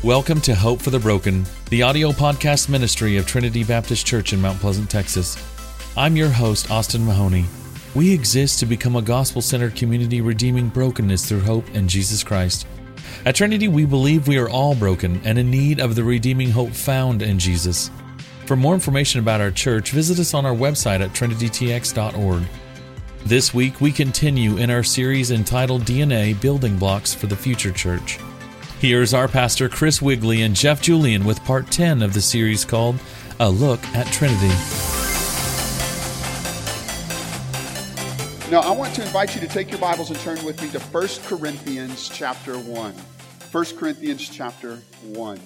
Welcome to Hope for the Broken, the audio podcast ministry of Trinity Baptist Church in Mount Pleasant, Texas. I'm your host, Austin Mahoney. We exist to become a gospel-centered community redeeming brokenness through hope in Jesus Christ. At Trinity, we believe we are all broken and in need of the redeeming hope found in Jesus. For more information about our church, visit us on our website at trinitytx.org. This week, we continue in our series entitled DNA Building Blocks for the Future Church. Here's our pastor, Chris Wigley and Jeff Julian with part 10 of the series called A Look at Trinity. Now, I want to invite you to take your Bibles and turn with me to 1 Corinthians chapter 1. 1 Corinthians chapter 1.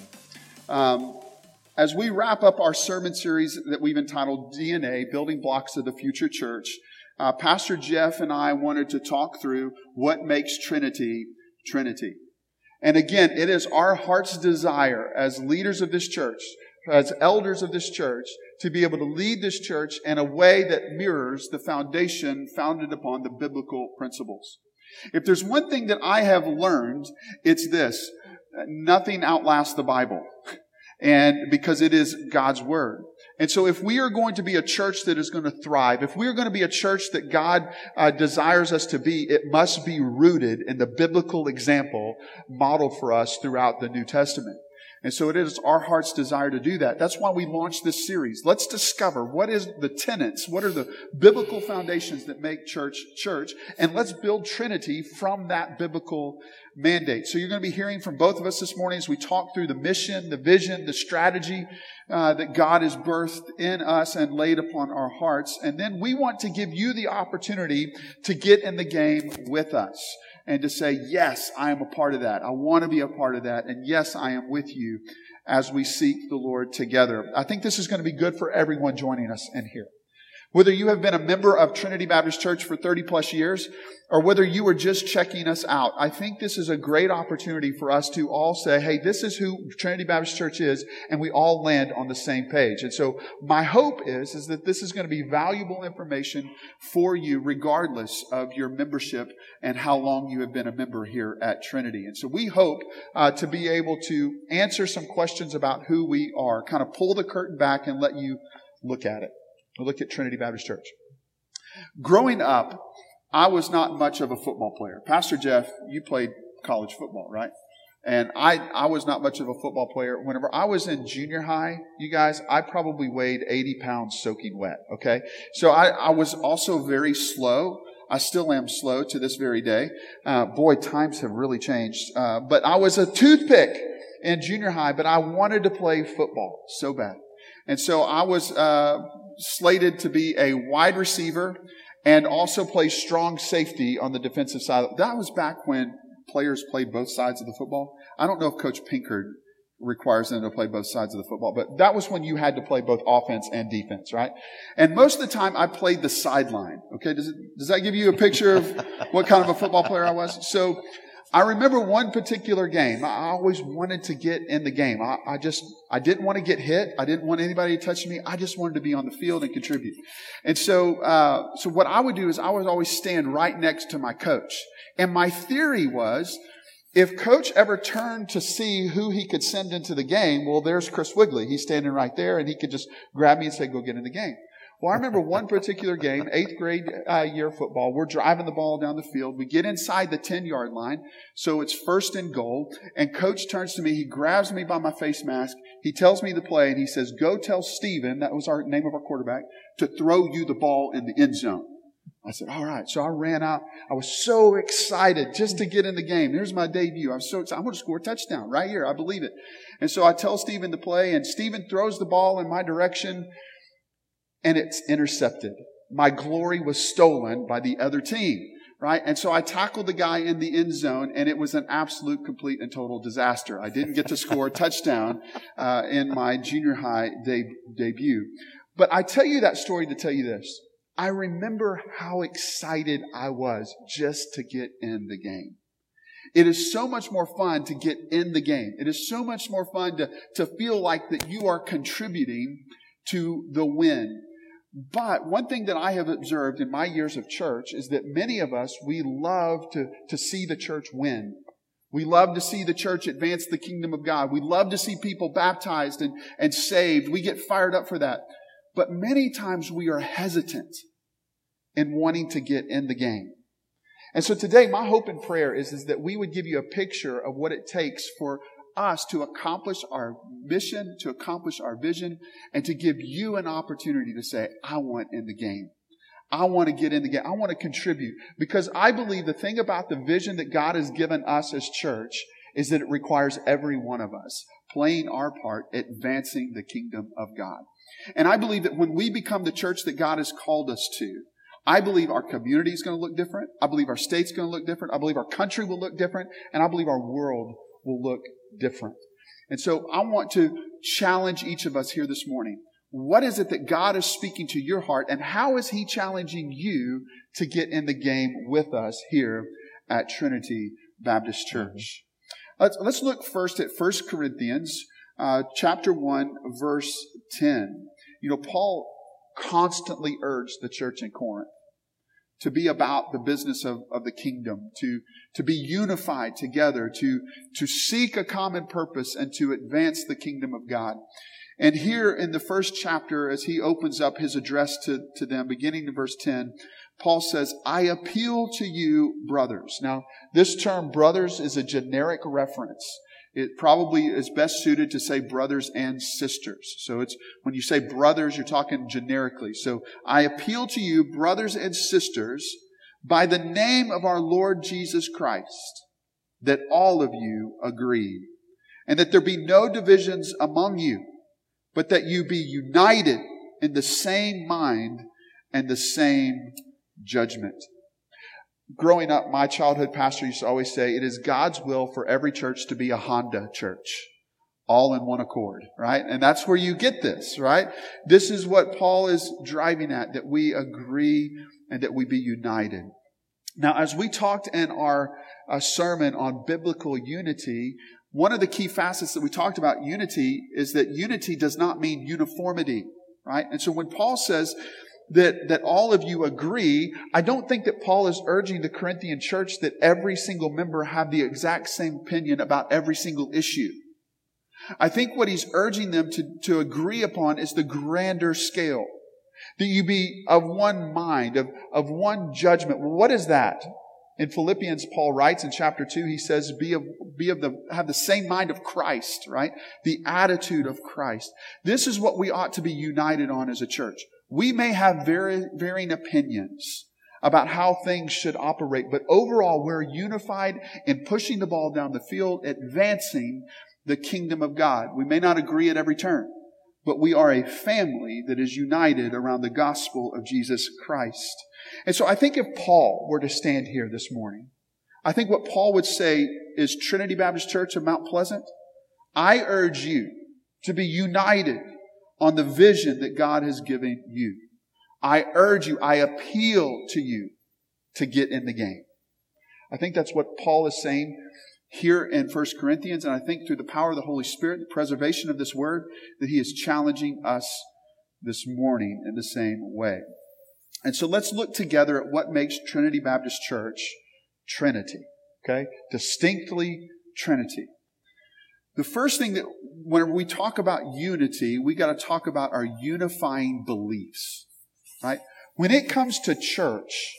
As we wrap up our sermon series that we've entitled DNA, Building Blocks of the Future Church, Pastor Jeff and I wanted to talk through what makes Trinity, Trinity. And again, it is our heart's desire as leaders of this church, as elders of this church, to be able to lead this church in a way that mirrors the foundation founded upon the biblical principles. If there's one thing that I have learned, it's this: nothing outlasts the Bible. And because it is God's Word. And so if we are going to be a church that is going to thrive, if we are going to be a church that God desires us to be, it must be rooted in the biblical example modeled for us throughout the New Testament. And so it is our heart's desire to do that. That's why we launched this series. Let's discover what is the tenets, what are the biblical foundations that make church, and let's build Trinity from that biblical mandate. So you're going to be hearing from both of us this morning as we talk through the mission, the vision, the strategy that God has birthed in us and laid upon our hearts. And then we want to give you the opportunity to get in the game with us. And to say, yes, I am a part of that. I want to be a part of that. And yes, I am with you as we seek the Lord together. I think this is going to be good for everyone joining us in here. Whether you have been a member of Trinity Baptist Church for 30 plus years, or whether you are just checking us out, I think this is a great opportunity for us to all say, hey, this is who Trinity Baptist Church is, and we all land on the same page. And so my hope is that this is going to be valuable information for you regardless of your membership and how long you have been a member here at Trinity. And so we hope to be able to answer some questions about who we are, kind of pull the curtain back and let you look at it. We'll look at Trinity Baptist Church. Growing up, I was not much of a football player. Pastor Jeff, you played college football, right? And I was not much of a football player. Whenever I was in junior high, you guys, I probably weighed 80 pounds soaking wet, okay? So I was also very slow. I still am slow to this very day. Boy, times have really changed. But I was a toothpick in junior high, but I wanted to play football so bad. And so I was slated to be a wide receiver and also play strong safety on the defensive side. That was back when players played both sides of the football. I don't know if Coach Pinkard requires them to play both sides of the football, but that was when you had to play both offense and defense, right? And most of the time I played the sideline. Okay, does that give you a picture of what kind of a football player I was? So I remember one particular game. I always wanted to get in the game. I didn't want to get hit. I didn't want anybody to touch me. I just wanted to be on the field and contribute. And so what I would do is I would always stand right next to my coach. And my theory was, if coach ever turned to see who he could send into the game, well, there's Chris Wigley. He's standing right there, and he could just grab me and say, go get in the game. Well, I remember one particular game, 8th grade year football. We're driving the ball down the field. We get inside the 10-yard line, so it's first and goal. And coach turns to me. He grabs me by my face mask. He tells me the play, and he says, go tell Steven, that was our name of our quarterback, to throw you the ball in the end zone. I said, all right. So I ran out. I was so excited just to get in the game. Here's my debut. I was so excited. I'm going to score a touchdown right here. I believe it. And so I tell Steven to play, and Steven throws the ball in my direction, and it's intercepted. My glory was stolen by the other team, right? And so I tackled the guy in the end zone, and it was an absolute, complete, and total disaster. I didn't get to score a touchdown in my junior high debut. But I tell you that story to tell you this. I remember how excited I was just to get in the game. It is so much more fun to get in the game. It is so much more fun to feel like that you are contributing to the win. But one thing that I have observed in my years of church is that many of us, we love to see the church win. We love to see the church advance the kingdom of God. We love to see people baptized and saved. We get fired up for that. But many times we are hesitant in wanting to get in the game. And so today, my hope and prayer is that we would give you a picture of what it takes for us to accomplish our mission, to accomplish our vision, and to give you an opportunity to say, I want in the game. I want to get in the game. I want to contribute. Because I believe the thing about the vision that God has given us as church is that it requires every one of us playing our part, advancing the kingdom of God. And I believe that when we become the church that God has called us to, I believe our community is going to look different. I believe our state's going to look different. I believe our country will look different. And I believe our world will look different. And so I want to challenge each of us here this morning. What is it that God is speaking to your heart, and how is He challenging you to get in the game with us here at Trinity Baptist Church? Let's look first at 1 Corinthians chapter 1, verse 10. Paul constantly urged the church in Corinth to be about the business of the kingdom, to be unified together, to seek a common purpose and to advance the kingdom of God. And here in the first chapter, as he opens up his address to them, beginning in verse 10, Paul says, I appeal to you, brothers. Now, this term brothers is a generic reference. It probably is best suited to say brothers and sisters. So it's when you say brothers, you're talking generically. So I appeal to you, brothers and sisters, by the name of our Lord Jesus Christ, that all of you agree, and that there be no divisions among you, but that you be united in the same mind and the same judgment. Growing up, my childhood pastor used to always say, it is God's will for every church to be a Honda church, all in one accord, right? And that's where you get this, right? This is what Paul is driving at, that we agree and that we be united. Now, as we talked in our sermon on biblical unity, one of the key facets that we talked about unity is that unity does not mean uniformity, right? And so when Paul says that all of you agree, I don't think that Paul is urging the Corinthian church that every single member have the exact same opinion about every single issue. I think what he's urging them to agree upon is the grander scale. That you be of one mind, of one judgment. Well, what is that? In Philippians, Paul writes in chapter 2, he says, have the same mind of Christ, right? The attitude of Christ. This is what we ought to be united on as a church. We may have varying opinions about how things should operate, but overall we're unified in pushing the ball down the field, advancing the kingdom of God. We may not agree at every turn, but we are a family that is united around the gospel of Jesus Christ. And so I think if Paul were to stand here this morning, I think what Paul would say is, Trinity Baptist Church of Mount Pleasant, I urge you to be united on the vision that God has given you. I urge you, I appeal to you to get in the game. I think that's what Paul is saying here in 1 Corinthians, and I think through the power of the Holy Spirit, the preservation of this word, that he is challenging us this morning in the same way. And so let's look together at what makes Trinity Baptist Church Trinity. Okay? Distinctly Trinity. The first thing that, whenever we talk about unity, we got to talk about our unifying beliefs. Right? When it comes to church,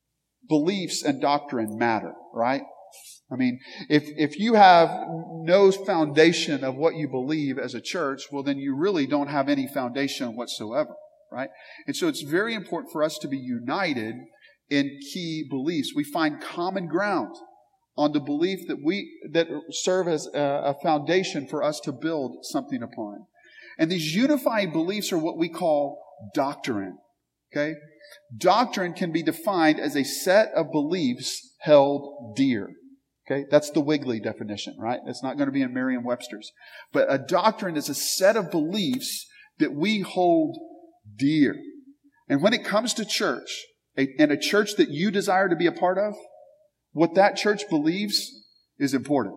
beliefs and doctrine matter, right? I mean, if you have no foundation of what you believe as a church, well, then you really don't have any foundation whatsoever. Right? And so it's very important for us to be united in key beliefs. We find common ground on the belief that serve as a foundation for us to build something upon. And these unifying beliefs are what we call doctrine. Okay? Doctrine can be defined as a set of beliefs held dear. Okay? That's the Wiggly definition, right? It's not going to be in Merriam-Webster's. But a doctrine is a set of beliefs that we hold dear. And when it comes to church, and a church that you desire to be a part of, what that church believes is important.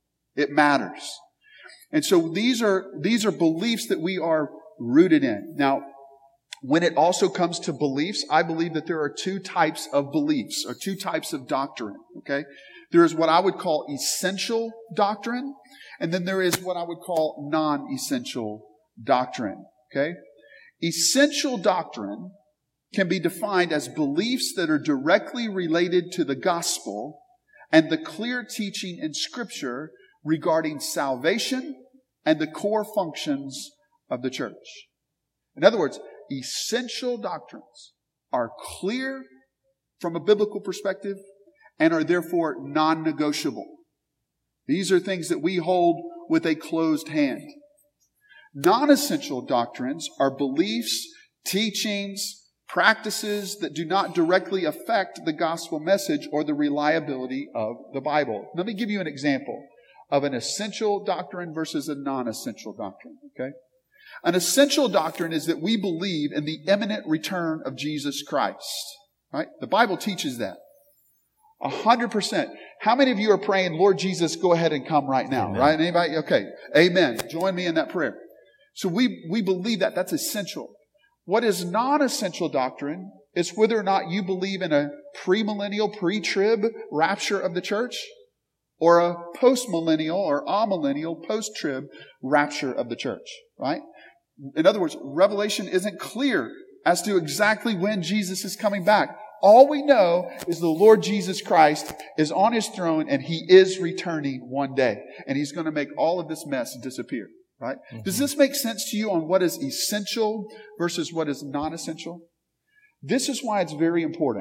It matters. And so these are beliefs that we are rooted in. Now, when it also comes to beliefs, I believe that there are two types of beliefs, or two types of doctrine. Okay? There is what I would call essential doctrine, and then there is what I would call non-essential doctrine. Okay? Essential doctrine can be defined as beliefs that are directly related to the gospel and the clear teaching in Scripture regarding salvation and the core functions of the church. In other words, essential doctrines are clear from a biblical perspective and are therefore non-negotiable. These are things that we hold with a closed hand. Non-essential doctrines are beliefs, teachings, practices that do not directly affect the gospel message or the reliability of the Bible. Let me give you an example of an essential doctrine versus a non-essential doctrine. Okay? An essential doctrine is that we believe in the imminent return of Jesus Christ. Right? The Bible teaches that. 100%. How many of you are praying, Lord Jesus, go ahead and come right now? Amen. Right? Anybody? Okay. Amen. Join me in that prayer. So we believe that. That's essential. What is non-essential doctrine is whether or not you believe in a premillennial, pre-trib rapture of the church or a postmillennial or amillennial, post-trib rapture of the church. Right? In other words, Revelation isn't clear as to exactly when Jesus is coming back. All we know is the Lord Jesus Christ is on His throne and He is returning one day. And He's going to make all of this mess disappear. Right? Mm-hmm. Does this make sense to you on what is essential versus what is non-essential? This is why it's very important.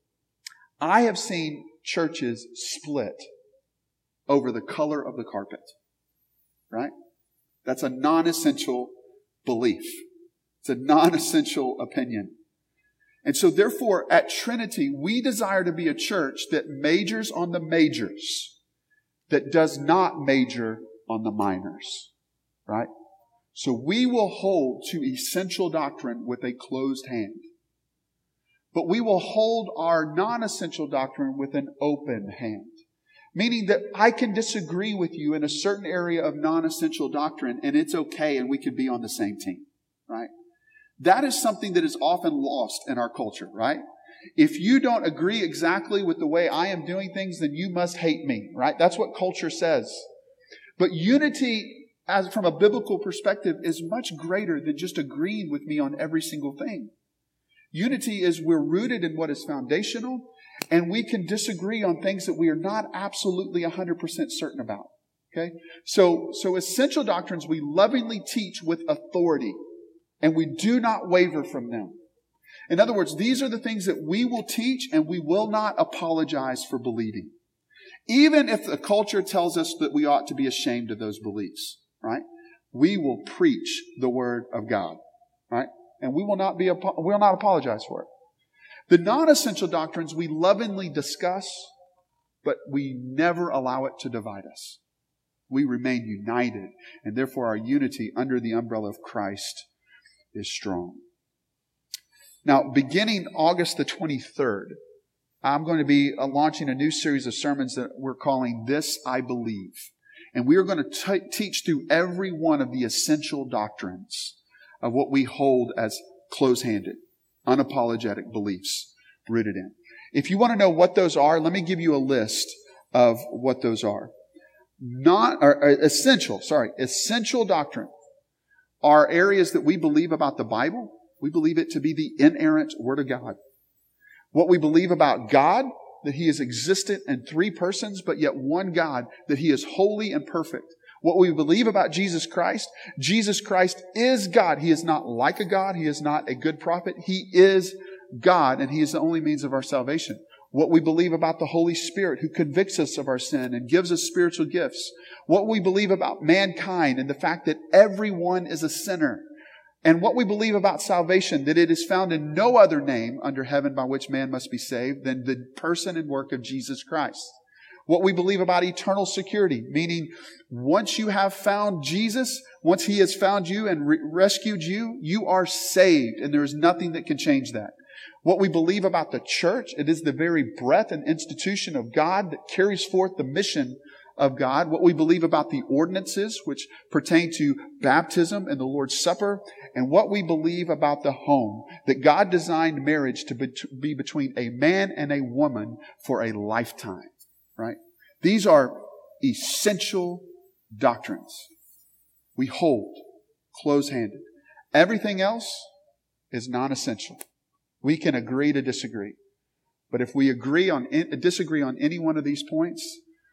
I have seen churches split over the color of the carpet. Right? That's a non-essential belief. It's a non-essential opinion. And so therefore, at Trinity, we desire to be a church that majors on the majors, that does not major on the minors. Right? So we will hold to essential doctrine with a closed hand. But we will hold our non-essential doctrine with an open hand. Meaning that I can disagree with you in a certain area of non-essential doctrine and it's okay and we could be on the same team. Right? That is something that is often lost in our culture, right? If you don't agree exactly with the way I am doing things, then you must hate me, right? That's what culture says. But unity, as from a biblical perspective, is much greater than just agreeing with me on every single thing. Unity is we're rooted in what is foundational, and we can disagree on things that we are not absolutely 100% certain about. Okay? So essential doctrines we lovingly teach with authority. And we do not waver from them. In other words, these are the things that we will teach and we will not apologize for believing. Even if the culture tells us that we ought to be ashamed of those beliefs, right? We will preach the Word of God, right? And we will not apologize for it. The non-essential doctrines we lovingly discuss, but we never allow it to divide us. We remain united, and therefore our unity under the umbrella of Christ is strong. Now, beginning August the 23rd, I'm going to be launching a new series of sermons that we're calling This I Believe. And we are going to teach through every one of the essential doctrines of what we hold as close-handed, unapologetic beliefs rooted in. If you want to know what those are, let me give you a list of what those are. Essential doctrine are areas that we believe about the Bible. We believe it to be the inerrant Word of God. What we believe about God, that He is existent in three persons, but yet one God, that He is holy and perfect. What we believe about Jesus Christ is God. He is not like a God. He is not a good prophet. He is God, and He is the only means of our salvation. What we believe about the Holy Spirit who convicts us of our sin and gives us spiritual gifts. What we believe about mankind and the fact that everyone is a sinner. And what we believe about salvation, that it is found in no other name under heaven by which man must be saved than the person and work of Jesus Christ. What we believe about eternal security, meaning once you have found Jesus, once He has found you and rescued you, you are saved and there is nothing that can change that. What we believe about the church, it is the very breath and institution of God that carries forth the mission of God. What we believe about the ordinances, which pertain to baptism and the Lord's Supper. And what we believe about the home, that God designed marriage to be between a man and a woman for a lifetime. Right? These are essential doctrines. We hold close-handed. Everything else is non-essential. We can agree to disagree. But if we disagree on any one of these points,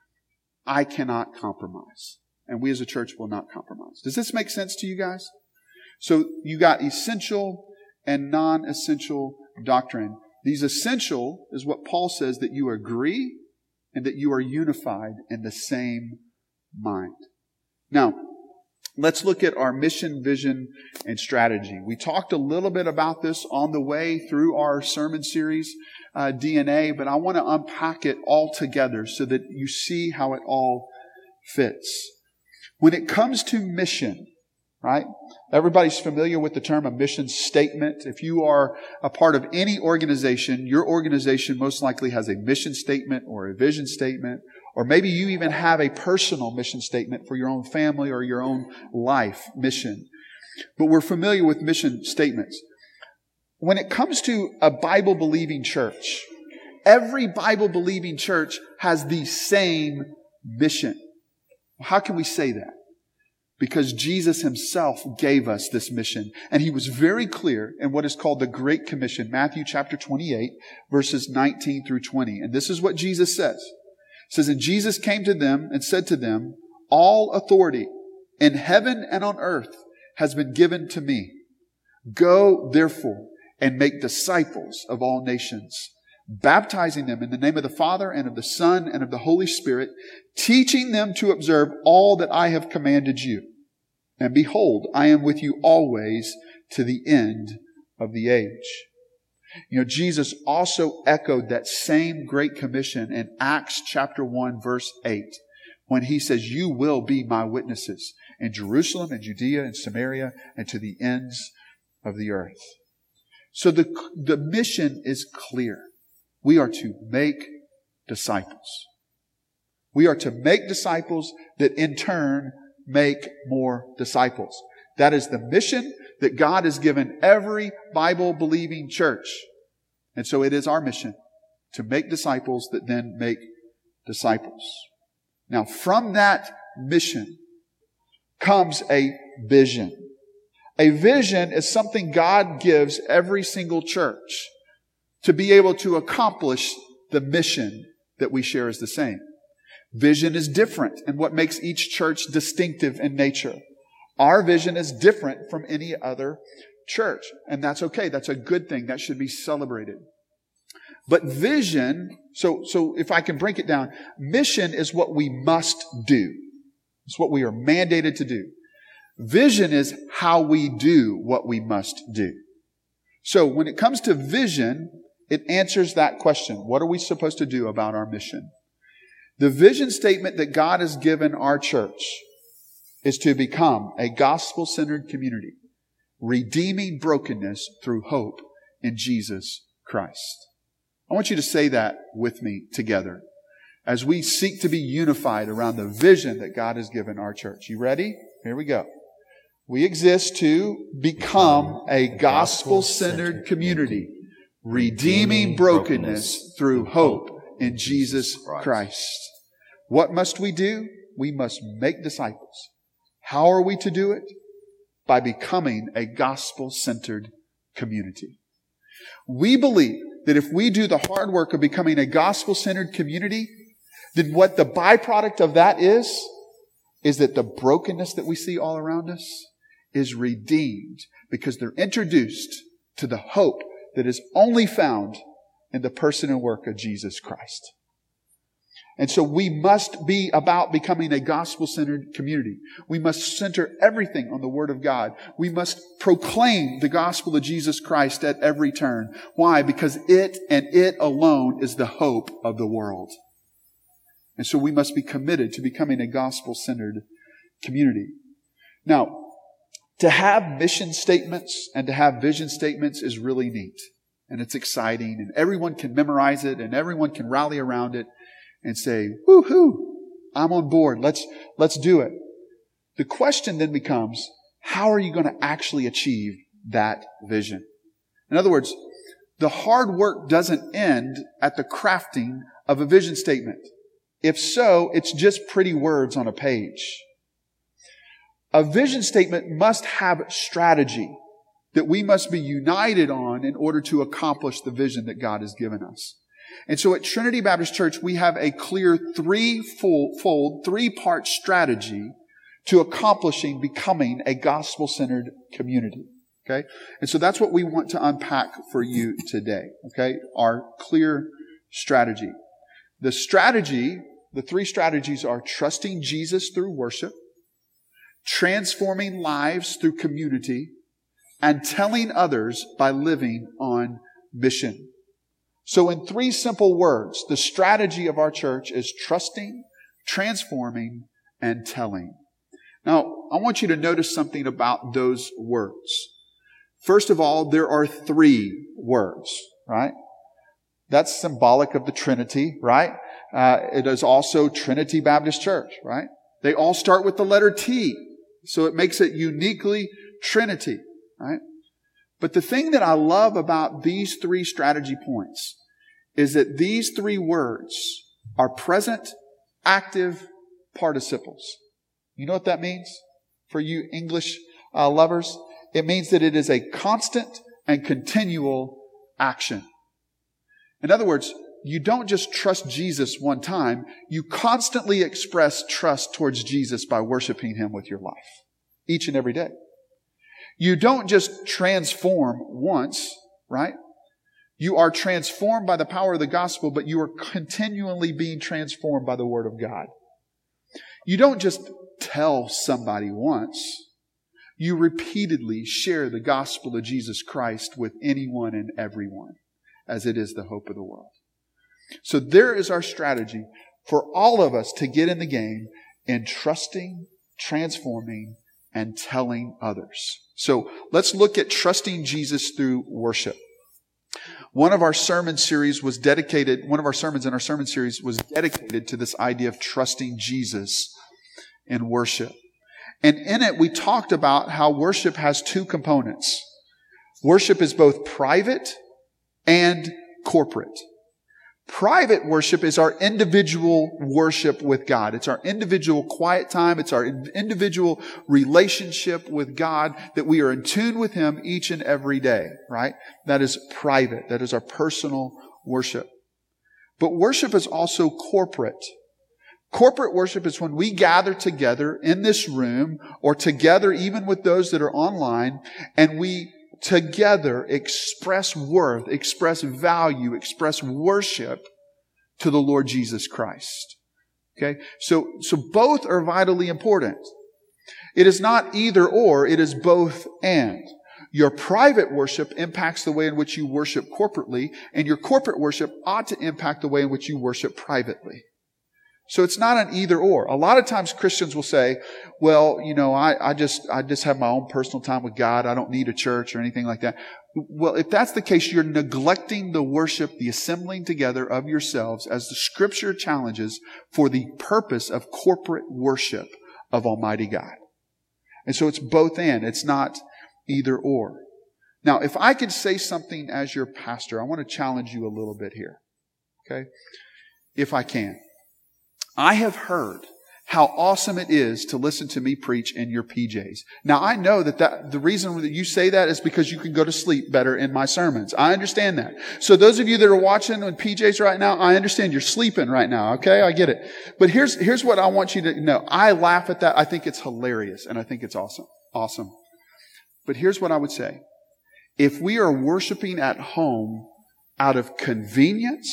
I cannot compromise. And we as a church will not compromise. Does this make sense to you guys? So you got essential and non-essential doctrine. These essential is what Paul says, that you agree and that you are unified in the same mind. Now, let's look at our mission, vision, and strategy. We talked a little bit about this on the way through our sermon series, DNA, but I want to unpack it all together so that you see how it all fits. When it comes to mission, right? Everybody's familiar with the term a mission statement. If you are a part of any organization, your organization most likely has a mission statement or a vision statement, or maybe you even have a personal mission statement for your own family or your own life mission. But we're familiar with mission statements. When it comes to a Bible-believing church, every Bible-believing church has the same mission. How can we say that? Because Jesus Himself gave us this mission. And He was very clear in what is called the Great Commission, Matthew chapter 28, verses 19 through 20. And this is what Jesus says. It says, "And Jesus came to them and said to them, 'All authority in heaven and on earth has been given to me. Go, therefore, and make disciples of all nations, baptizing them in the name of the Father and of the Son and of the Holy Spirit, teaching them to observe all that I have commanded you. And behold, I am with you always to the end of the age.'" You know, Jesus also echoed that same Great Commission in Acts chapter 1, verse 8, when He says, "You will be my witnesses in Jerusalem and Judea and Samaria and to the ends of the earth." So the mission is clear. We are to make disciples. We are to make disciples that in turn make more disciples. That is the mission that God has given every Bible-believing church. And so it is our mission to make disciples that then make disciples. Now, from that mission comes a vision. A vision is something God gives every single church to be able to accomplish the mission that we share as the same. Vision is different in what makes each church distinctive in nature. Our vision is different from any other church, and that's okay. That's a good thing. That should be celebrated. But vision, so if I can break it down, mission is what we must do. It's what we are mandated to do. Vision is how we do what we must do. So when it comes to vision, it answers that question. What are we supposed to do about our mission? The vision statement that God has given our church is to become a gospel-centered community, redeeming brokenness through hope in Jesus Christ. I want you to say that with me together as we seek to be unified around the vision that God has given our church. You ready? Here we go. We exist to become a gospel-centered community, redeeming brokenness through hope in Jesus Christ. What must we do? We must make disciples. How are we to do it? By becoming a gospel-centered community. We believe that if we do the hard work of becoming a gospel-centered community, then what the byproduct of that is that the brokenness that we see all around us is redeemed because they're introduced to the hope that is only found in the person and work of Jesus Christ. And so we must be about becoming a gospel-centered community. We must center everything on the Word of God. We must proclaim the gospel of Jesus Christ at every turn. Why? Because it and it alone is the hope of the world. And so we must be committed to becoming a gospel-centered community. Now, to have mission statements and to have vision statements is really neat. And it's exciting. And everyone can memorize it and everyone can rally around it and say, woohoo, I'm on board. Let's do it. The question then becomes, how are you going to actually achieve that vision? In other words, the hard work doesn't end at the crafting of a vision statement. If so, it's just pretty words on a page. A vision statement must have strategy that we must be united on in order to accomplish the vision that God has given us. And so at Trinity Baptist Church, we have a clear three-part strategy to accomplishing becoming a gospel-centered community. Okay? And so that's what we want to unpack for you today. Okay? Our clear strategy. The three strategies are trusting Jesus through worship, transforming lives through community, and telling others by living on mission. So in three simple words, the strategy of our church is trusting, transforming, and telling. Now, I want you to notice something about those words. First of all, there are three words, right? That's symbolic of the Trinity, right? It is also Trinity Baptist Church, right? They all start with the letter T, so it makes it uniquely Trinity, right? But the thing that I love about these three strategy points is that these three words are present, active participles. You know what that means for you English lovers? It means that it is a constant and continual action. In other words, you don't just trust Jesus one time. You constantly express trust towards Jesus by worshiping Him with your life each and every day. You don't just transform once, right? You are transformed by the power of the gospel, but you are continually being transformed by the Word of God. You don't just tell somebody once. You repeatedly share the gospel of Jesus Christ with anyone and everyone, as it is the hope of the world. So there is our strategy for all of us to get in the game in trusting, transforming, and telling others. So let's look at trusting Jesus through worship. One of our sermons in our sermon series was dedicated to this idea of trusting Jesus in worship. And in it, we talked about how worship has two components. Worship is both private and corporate. Private worship is our individual worship with God. It's our individual quiet time. It's our individual relationship with God that we are in tune with Him each and every day, right? That is private. That is our personal worship. But worship is also corporate. Corporate worship is when we gather together in this room or together even with those that are online, and we together express worth, express value, express worship to the Lord Jesus Christ. Okay? So both are vitally important. It is not either or, it is both and. Your private worship impacts the way in which you worship corporately, and your corporate worship ought to impact the way in which you worship privately. So it's not an either or. A lot of times Christians will say, well, I just have my own personal time with God. I don't need a church or anything like that. Well, if that's the case, you're neglecting the worship, the assembling together of yourselves as the Scripture challenges for the purpose of corporate worship of Almighty God. And so it's both and. It's not either or. Now, if I could say something as your pastor, I want to challenge you a little bit here. Okay? If I can. I have heard how awesome it is to listen to me preach in your PJs. Now, I know that the reason that you say that is because you can go to sleep better in my sermons. I understand that. So those of you that are watching in PJs right now, I understand you're sleeping right now. Okay? I get it. But here's what I want you to know. I laugh at that. I think it's hilarious and I think it's awesome. Awesome. But here's what I would say. If we are worshiping at home out of convenience,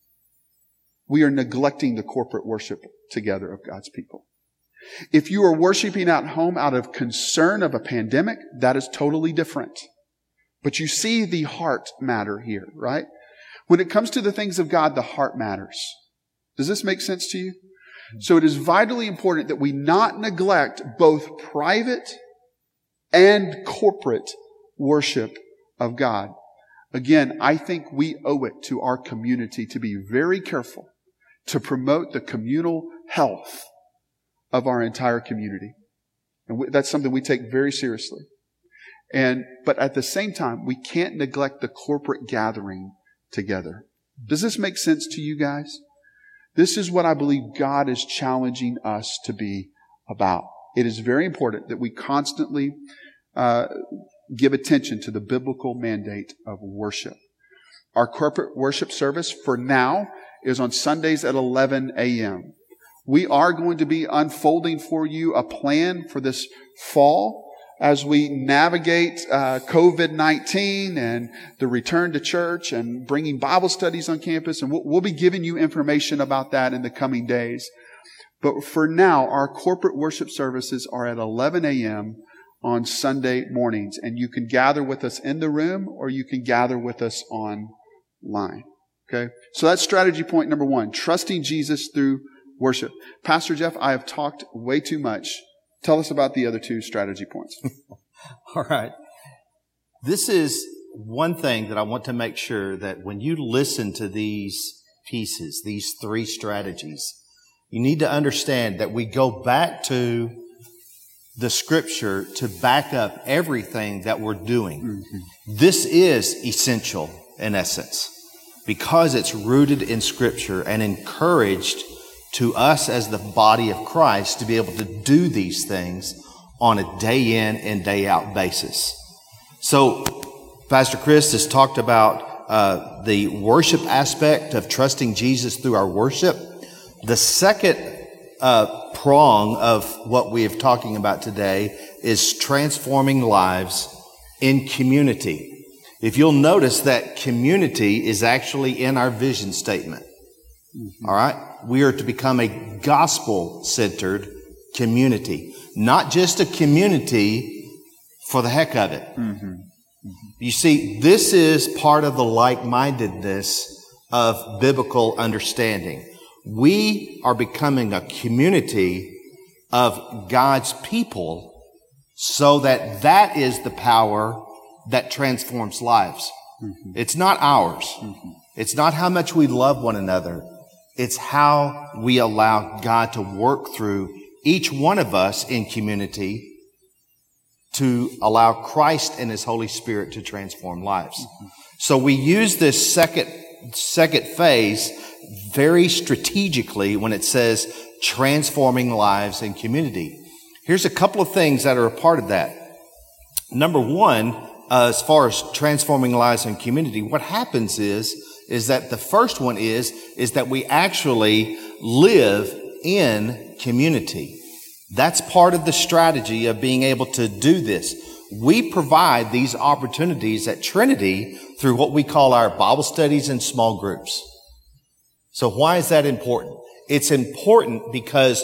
we are neglecting the corporate worship together of God's people. If you are worshiping at home out of concern of a pandemic, that is totally different. But you see the heart matter here, right? When it comes to the things of God, the heart matters. Does this make sense to you? So it is vitally important that we not neglect both private and corporate worship of God. Again, I think we owe it to our community to be very careful to promote the communal health of our entire community. And that's something we take very seriously. But at the same time, we can't neglect the corporate gathering together. Does this make sense to you guys? This is what I believe God is challenging us to be about. It is very important that we constantly give attention to the biblical mandate of worship. Our corporate worship service for now is on Sundays at 11 a.m. We are going to be unfolding for you a plan for this fall as we navigate COVID-19 and the return to church and bringing Bible studies on campus. And we'll be giving you information about that in the coming days. But for now, our corporate worship services are at 11 a.m. on Sunday mornings. And you can gather with us in the room or you can gather with us online. Okay? So that's strategy point number 1, trusting Jesus through worship. Pastor Jeff, I have talked way too much. Tell us about the other 2 strategy points. All right. This is one thing that I want to make sure that when you listen to these pieces, these 3 strategies, you need to understand that we go back to the Scripture to back up everything that we're doing. Mm-hmm. This is essential in essence because it's rooted in Scripture and encouraged to us as the body of Christ to be able to do these things on a day in and day out basis. So Pastor Chris has talked about the worship aspect of trusting Jesus through our worship. The second prong of what we are talking about today is transforming lives in community. If you'll notice that community is actually in our vision statement. Mm-hmm. All right. We are to become a gospel-centered community, not just a community for the heck of it. Mm-hmm. Mm-hmm. You see, this is part of the like-mindedness of biblical understanding. We are becoming a community of God's people so that is the power that transforms lives. Mm-hmm. It's not ours. Mm-hmm. It's not how much we love one another. It's how we allow God to work through each one of us in community to allow Christ and His Holy Spirit to transform lives. Mm-hmm. So we use this second phase very strategically when it says transforming lives in community. Here's a couple of things that are a part of that. Number 1, as far as transforming lives in community, what happens is that the first one is that we actually live in community. That's part of the strategy of being able to do this. We provide these opportunities at Trinity through what we call our Bible studies and small groups. So why is that important? It's important because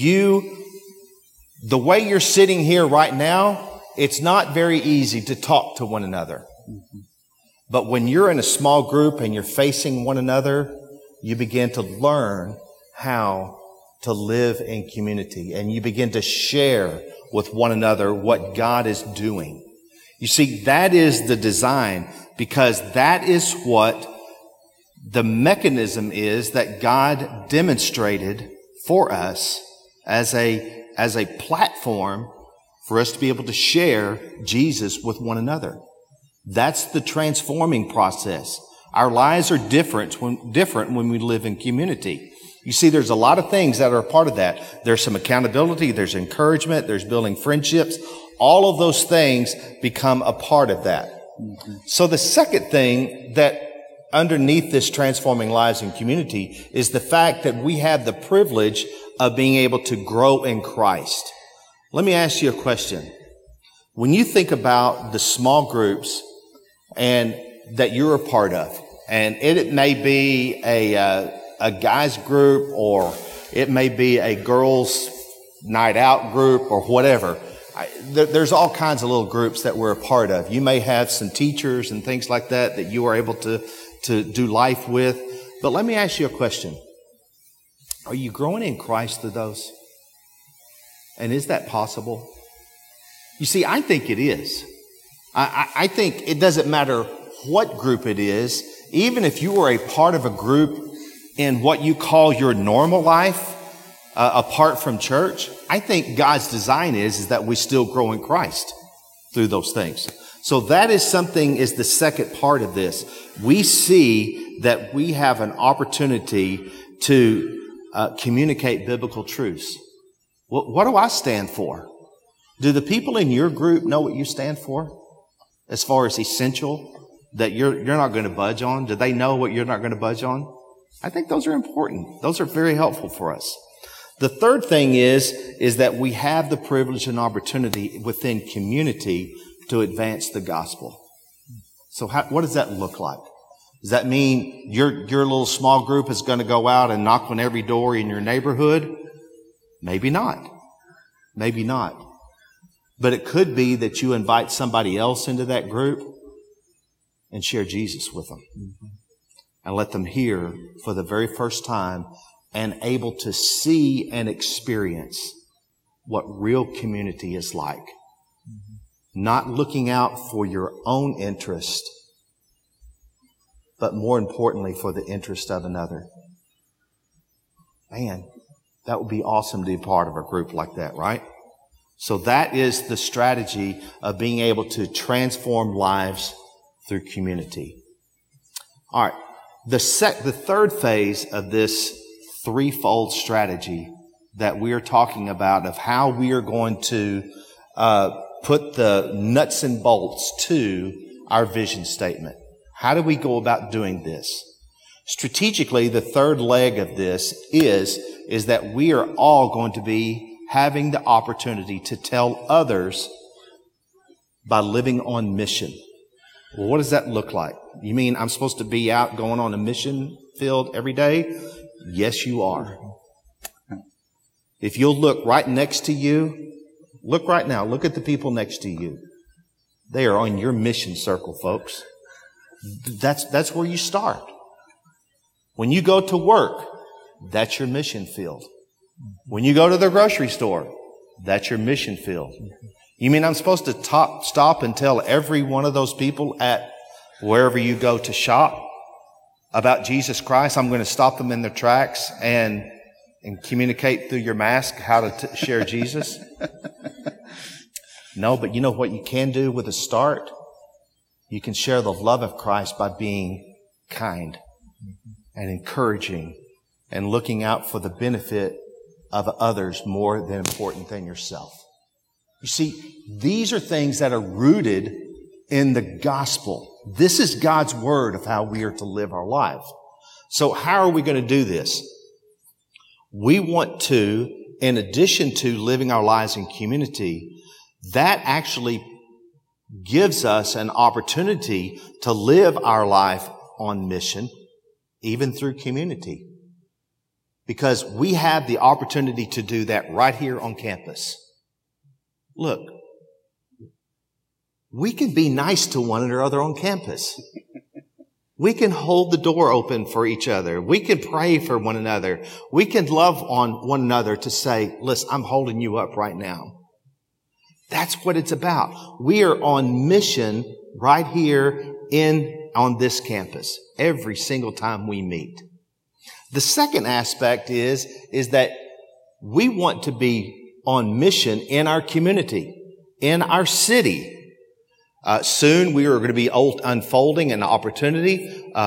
the way you're sitting here right now, it's not very easy to talk to one another. Mm-hmm. But when you're in a small group and you're facing one another, you begin to learn how to live in community and you begin to share with one another what God is doing. You see, that is the design because that is what the mechanism is that God demonstrated for us as a platform for us to be able to share Jesus with one another. That's the transforming process. Our lives are different when we live in community. You see, there's a lot of things that are a part of that. There's some accountability, there's encouragement, there's building friendships. All of those things become a part of that. Mm-hmm. So the second thing that underneath this transforming lives in community is the fact that we have the privilege of being able to grow in Christ. Let me ask you a question. When you think about the small groups and that you're a part of, and it may be a guys group or it may be a girls night out group or whatever. There's all kinds of little groups that we're a part of. You may have some teachers and things like that you are able to do life with. But let me ask you a question. Are you growing in Christ through those? And is that possible? You see, I think it is. I think it doesn't matter what group it is. Even if you are a part of a group in what you call your normal life, apart from church, I think God's design is that we still grow in Christ through those things. So that is the second part of this. We see that we have an opportunity to communicate biblical truths. What do I stand for? Do the people in your group know what you stand for as far as essential that you're not going to budge on? Do they know what you're not going to budge on? I think those are important. Those are very helpful for us. The third thing is that we have the privilege and opportunity within community to advance the gospel. So what does that look like? Does that mean your little small group is going to go out and knock on every door in your neighborhood? Maybe not. Maybe not. But it could be that you invite somebody else into that group and share Jesus with them. And let them hear for the very first time and able to see and experience what real community is like. Not looking out for your own interest, but more importantly for the interest of another. Man, that would be awesome to be part of a group like that, right? So that is the strategy of being able to transform lives through community. All right. The third phase of this threefold strategy that we are talking about of how we are going to put the nuts and bolts to our vision statement. How do we go about doing this? Strategically, the third leg of this is that we are all going to be having the opportunity to tell others by living on mission. Well, what does that look like? You mean I'm supposed to be out going on a mission field every day? Yes, you are. If you'll look right next to you, look right now, look at the people next to you. They are on your mission circle, folks. That's where you start. When you go to work, that's your mission field. When you go to the grocery store, that's your mission field. You mean I'm supposed to stop and tell every one of those people at wherever you go to shop about Jesus Christ? I'm going to stop them in their tracks and communicate through your mask how to share Jesus? No, but you know what you can do with a start? You can share the love of Christ by being kind and encouraging and looking out for the benefit of others more than important than yourself. You see, these are things that are rooted in the gospel. This is God's word of how we are to live our life. So how are we going to do this? We want to, in addition to living our lives in community, that actually gives us an opportunity to live our life on mission, even through community. Because we have the opportunity to do that right here on campus. Look, we can be nice to one another on campus. We can hold the door open for each other. We can pray for one another. We can love on one another to say, listen, I'm holding you up right now. That's what it's about. We are on mission right here on this campus every single time we meet. The second aspect is that we want to be on mission in our community, in our city. Soon we are going to be unfolding an opportunity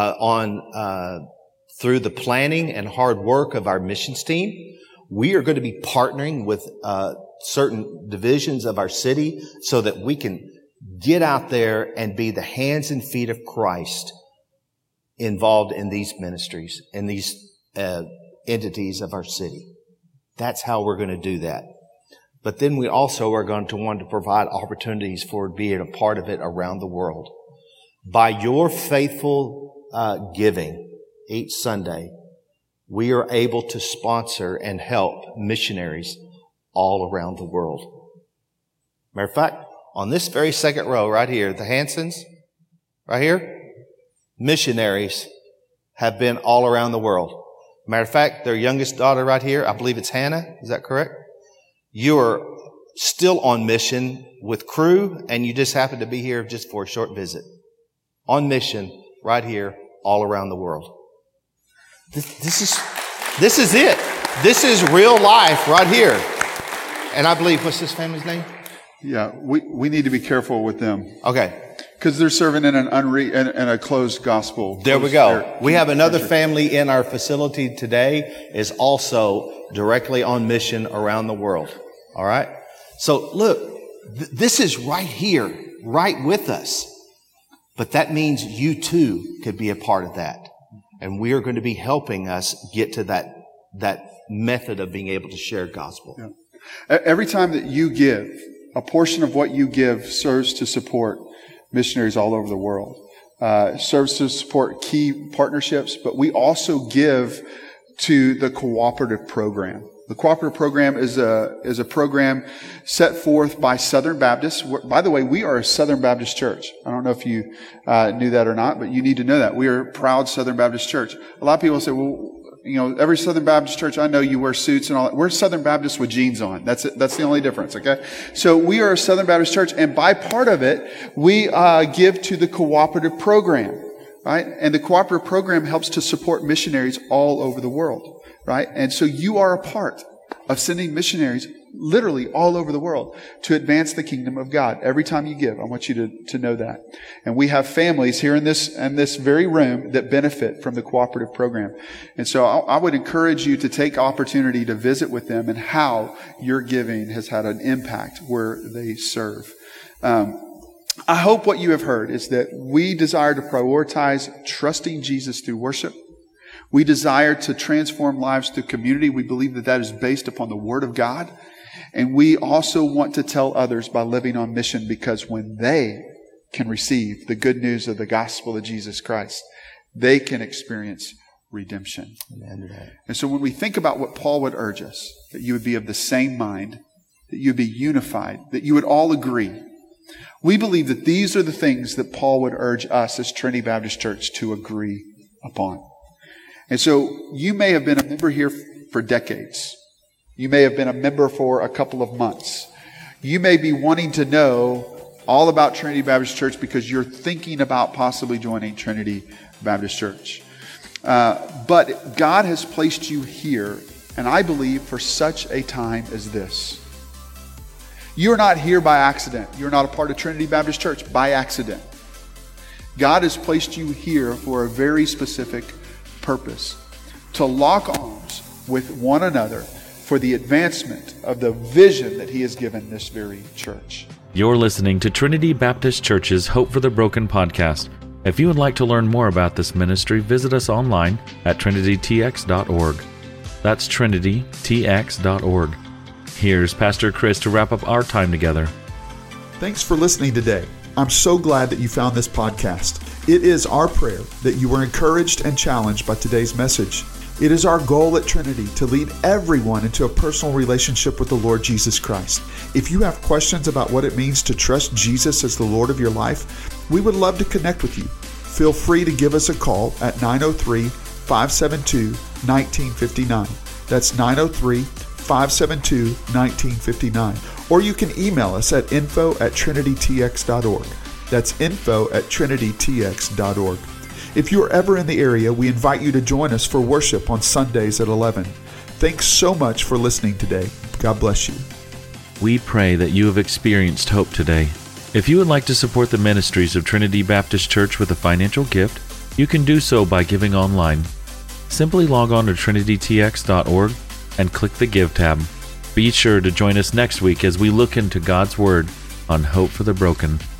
through the planning and hard work of our missions team. We are going to be partnering with certain divisions of our city so that we can get out there and be the hands and feet of Christ involved in these ministries and these entities of our city. That's how we're going to do that. But then we also are going to want to provide opportunities for being a part of it around the world. By your faithful giving each Sunday, we are able to sponsor and help missionaries all around the world. Matter of fact, on this very second row right here, the Hansons, right here, missionaries have been all around the world. Matter of fact, their youngest daughter right here, I believe it's Hannah. Is that correct? You are still on mission with crew, and you just happen to be here just for a short visit. On mission, right here, all around the world. This is it. This is real life right here. And I believe, what's this family's name? Yeah, we need to be careful with them. Okay. Because they're serving in in a closed gospel. There we go. We have another family in our facility today is also directly on mission around the world. All right. So look, this is right here, right with us. But that means you too could be a part of that. And we are going to be helping us get to that method of being able to share gospel. Yeah. Every time that you give, a portion of what you give serves to support missionaries all over the world. Serves to support key partnerships, but we also give to the cooperative program. The cooperative program is a program set forth by Southern Baptists. By the way, we are a Southern Baptist church. I don't know if you knew that or not, but you need to know that. We are a proud Southern Baptist church. A lot of people say, well, you know, every Southern Baptist church, I know you wear suits and all that. We're Southern Baptists with jeans on. That's it. That's the only difference, okay? So we are a Southern Baptist church, and by part of it, we give to the cooperative program, right? And the cooperative program helps to support missionaries all over the world, right? And so you are a part of sending missionaries literally all over the world to advance the kingdom of God. Every time you give, I want you to know that. And we have families here in this very room that benefit from the cooperative program. And so I would encourage you to take opportunity to visit with them and how your giving has had an impact where they serve. I hope what you have heard is that we desire to prioritize trusting Jesus through worship. We desire to transform lives through community. We believe that is based upon the Word of God. And we also want to tell others by living on mission, because when they can receive the good news of the gospel of Jesus Christ, they can experience redemption. Amen. And so when we think about what Paul would urge us, that you would be of the same mind, that you would be unified, that you would all agree, we believe that these are the things that Paul would urge us as Trinity Baptist Church to agree upon. And so you may have been a member here for decades. You may have been a member for a couple of months. You may be wanting to know all about Trinity Baptist Church because you're thinking about possibly joining Trinity Baptist Church. But God has placed you here, and I believe for such a time as this. You're not here by accident. You're not a part of Trinity Baptist Church by accident. God has placed you here for a very specific purpose, to lock arms with one another for the advancement of the vision that He has given this very church. You're listening to Trinity Baptist Church's Hope for the Broken podcast. If you would like to learn more about this ministry, visit us online at trinitytx.org. That's trinitytx.org. Here's Pastor Chris to wrap up our time together. Thanks for listening today. I'm so glad that you found this podcast. It is our prayer that you were encouraged and challenged by today's message. It is our goal at Trinity to lead everyone into a personal relationship with the Lord Jesus Christ. If you have questions about what it means to trust Jesus as the Lord of your life, we would love to connect with you. Feel free to give us a call at 903-572-1959. That's 903-572-1959. Or you can email us at info@trinitytx.org. That's info@trinitytx.org. If you are ever in the area, we invite you to join us for worship on Sundays at 11. Thanks so much for listening today. God bless you. We pray that you have experienced hope today. If you would like to support the ministries of Trinity Baptist Church with a financial gift, you can do so by giving online. Simply log on to trinitytx.org and click the Give tab. Be sure to join us next week as we look into God's Word on Hope for the Broken.